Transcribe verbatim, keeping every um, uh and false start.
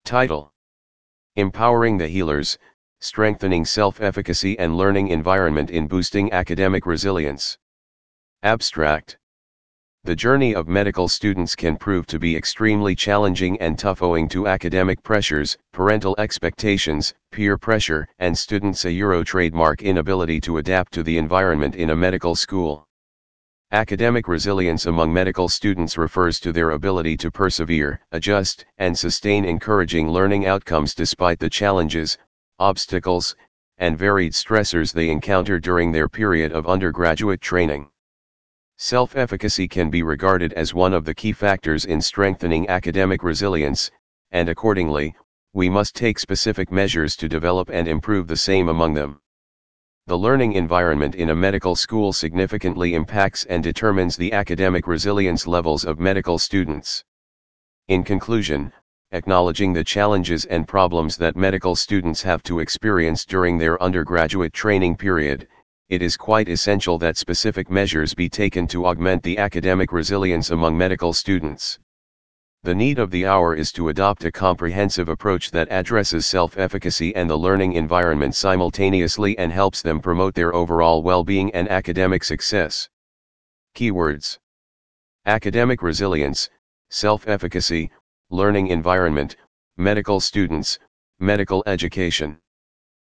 Title: Empowering the Healers, Strengthening Self-Efficacy and Learning Environment in Boosting Academic Resilience. Abstract: The journey of medical students can prove to be extremely challenging and tough owing to academic pressures, parental expectations, peer pressure, and students' a Euro trademark inability to adapt to the environment in a medical school. Academic resilience among medical students refers to their ability to persevere, adjust, and sustain encouraging learning outcomes despite the challenges, obstacles, and varied stressors they encounter during their period of undergraduate training. Self-efficacy can be regarded as one of the key factors in strengthening academic resilience, and accordingly, we must take specific measures to develop and improve the same among them. The learning environment in a medical school significantly impacts and determines the academic resilience levels of medical students. In conclusion, acknowledging the challenges and problems that medical students have to experience during their undergraduate training period, it is quite essential that specific measures be taken to augment the academic resilience among medical students. The need of the hour is to adopt a comprehensive approach that addresses self-efficacy and the learning environment simultaneously and helps them promote their overall well-being and academic success. Keywords: academic resilience, self-efficacy, learning environment, medical students, medical education.